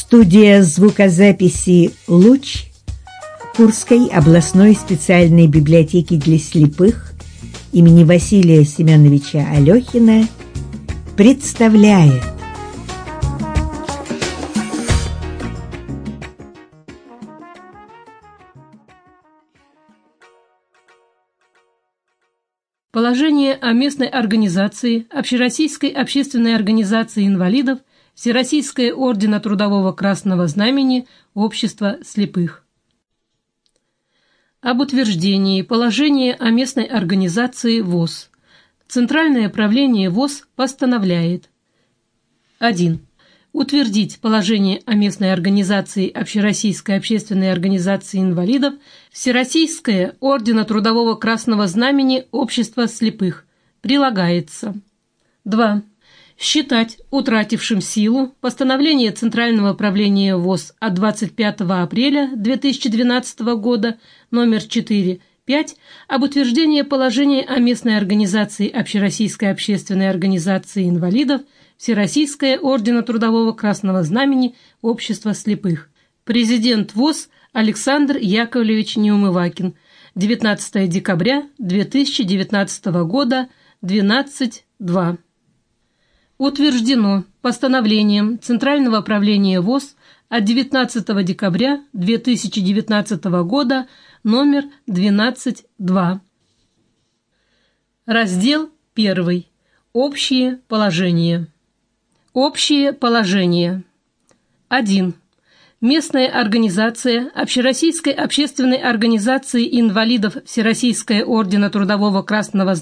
Студия звукозаписи «Луч» Курской областной специальной библиотеки для слепых имени Василия Семеновича Алехина представляет Положение о местной организации Общероссийской общественной организации инвалидов Всероссийское ордена Трудового Красного Знамени Общества слепых. Об утверждении положения о местной организации ВОС. Центральное правление ВОС постановляет: 1. Утвердить положение о местной организации Общероссийской общественной организации инвалидов Всероссийское ордена Трудового Красного Знамени Общества слепых. Прилагается. 2. Считать утратившим силу постановление Центрального правления ВОС от 25 апреля 2012 года номер 4-5 об утверждении положения о местной организации Общероссийской общественной организации инвалидов Всероссийское ордена Трудового Красного Знамени Общества слепых. Президент ВОС Александр Яковлевич Неумывакин. 19 декабря 2019 года, 12:02. Утверждено постановлением Центрального правления ВОС от 19 декабря 2019 года номер 12-2. Раздел 1. Общие положения. Общие положения. 1. Местная организация Общероссийской общественной организации инвалидов Всероссийское ордена Трудового Красного